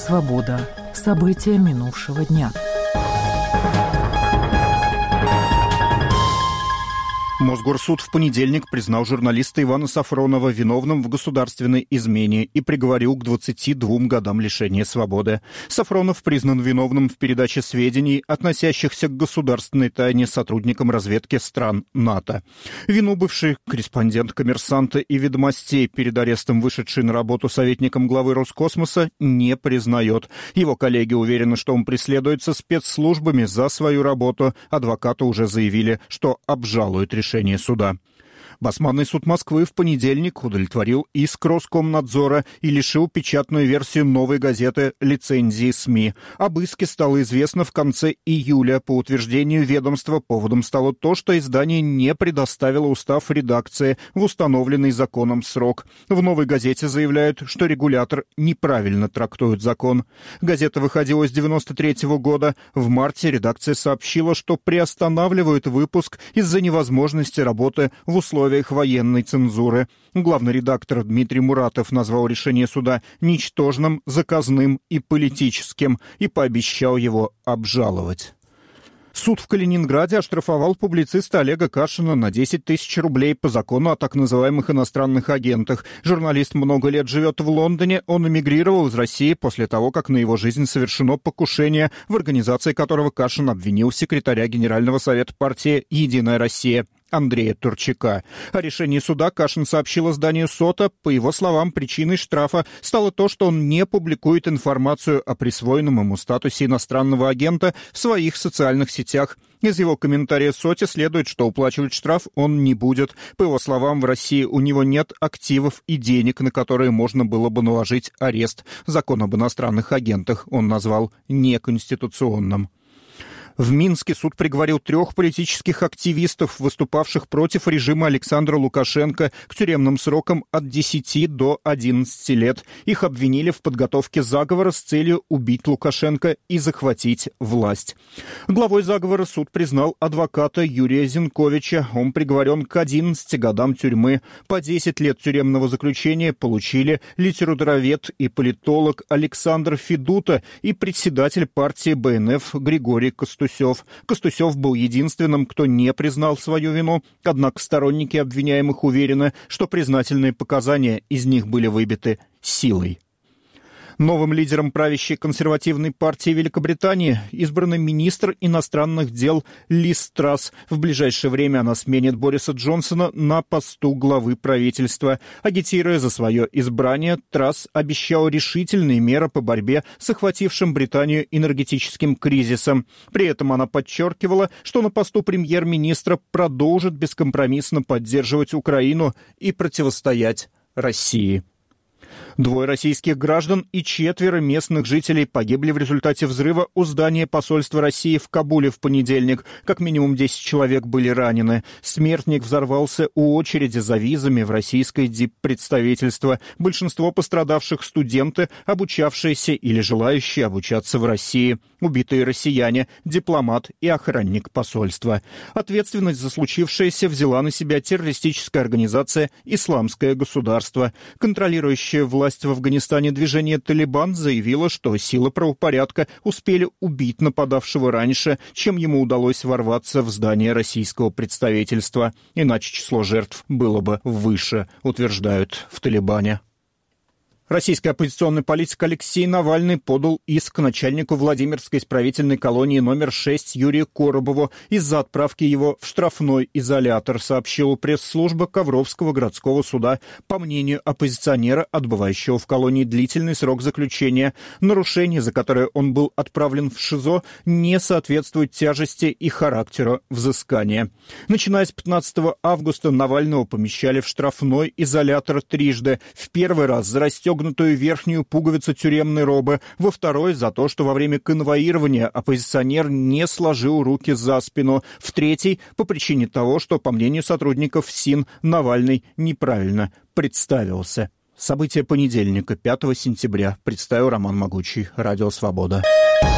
«Свобода». События минувшего дня. Мосгорсуд в понедельник признал журналиста Ивана Сафронова виновным в государственной измене и приговорил к 22 годам лишения свободы. Сафронов признан виновным в передаче сведений, относящихся к государственной тайне сотрудникам разведки стран НАТО. Вину бывший корреспондент «Коммерсанта» и «Ведомостей», перед арестом вышедший на работу советником главы Роскосмоса, не признает. Его коллеги уверены, что он преследуется спецслужбами за свою работу. Адвокаты уже заявили, что обжалуют решение суда. Басманный суд Москвы в понедельник удовлетворил иск Роскомнадзора и лишил печатную версию «Новой газеты» лицензии СМИ. Об иске стало известно в конце июля. По утверждению ведомства, поводом стало то, что издание не предоставило устав редакции в установленный законом срок. В «Новой газете» заявляют, что регулятор неправильно трактует закон. Газета выходила с 1993 года. В марте редакция сообщила, что приостанавливает выпуск из-за невозможности работы в условиях военной цензуры. Главный редактор Дмитрий Муратов назвал решение суда ничтожным, заказным и политическим и пообещал его обжаловать. Суд в Калининграде оштрафовал публициста Олега Кашина на 10 тысяч рублей по закону о так называемых иностранных агентах. Журналист много лет живет в Лондоне. Он эмигрировал из России после того, как на его жизнь совершено покушение, в организации которого Кашин обвинил секретаря Генерального совета партии «Единая Россия» Андрея Турчака. О решении суда Кашин сообщил изданию «Сота». По его словам, причиной штрафа стало то, что он не публикует информацию о присвоенном ему статусе иностранного агента в своих социальных сетях. Из его комментария «Соте» следует, что уплачивать штраф он не будет. По его словам, в России у него нет активов и денег, на которые можно было бы наложить арест. Закон об иностранных агентах он назвал неконституционным. В Минске суд приговорил 3 политических активистов, выступавших против режима Александра Лукашенко, к тюремным срокам от 10 до 11 лет. Их обвинили в подготовке заговора с целью убить Лукашенко и захватить власть. Главой заговора суд признал адвоката Юрия Зенковича. Он приговорен к 11 годам тюрьмы. По 10 лет тюремного заключения получили литературовед и политолог Александр Федута и председатель партии БНФ Григорий Костусев. Костусев был единственным, кто не признал свою вину, однако сторонники обвиняемых уверены, что признательные показания из них были выбиты силой. Новым лидером правящей консервативной партии Великобритании избран министр иностранных дел Лиз Трасс. В ближайшее время она сменит Бориса Джонсона на посту главы правительства. Агитируя за свое избрание, Трасс обещал решительные меры по борьбе с охватившим Британию энергетическим кризисом. При этом она подчеркивала, что на посту премьер-министра продолжит бескомпромиссно поддерживать Украину и противостоять России. 2 российских граждан и 4 местных жителей погибли в результате взрыва у здания посольства России в Кабуле в понедельник. Как минимум 10 человек были ранены. Смертник взорвался у очереди за визами в российское диппредставительство. Большинство пострадавших — студенты, обучавшиеся или желающие обучаться в России. Убитые россияне, дипломат и охранник посольства. Ответственность за случившееся взяла на себя террористическая организация «Исламское государство». Контролирующая власть в Афганистане движение «Талибан» заявило, что силы правопорядка успели убить нападавшего раньше, чем ему удалось ворваться в здание российского представительства. Иначе число жертв было бы выше, утверждают в «Талибане». Российский оппозиционный политик Алексей Навальный подал иск начальнику Владимирской исправительной колонии номер 6 Юрию Коробову из-за отправки его в штрафной изолятор, сообщила пресс-служба Ковровского городского суда. По мнению оппозиционера, отбывающего в колонии длительный срок заключения, нарушение, за которое он был отправлен в ШИЗО, не соответствует тяжести и характеру взыскания. Начиная с 15 августа Навального помещали в штрафной изолятор трижды. В первый раз за расстегнутую верхнюю пуговицу тюремной робы, во второй — за то, что во время конвоирования оппозиционер не сложил руки за спину, в третий — по причине того, что, по мнению сотрудников СИН, Навальный неправильно представился. События понедельника, 5 сентября. Представил Роман Могучий. Радио «Свобода».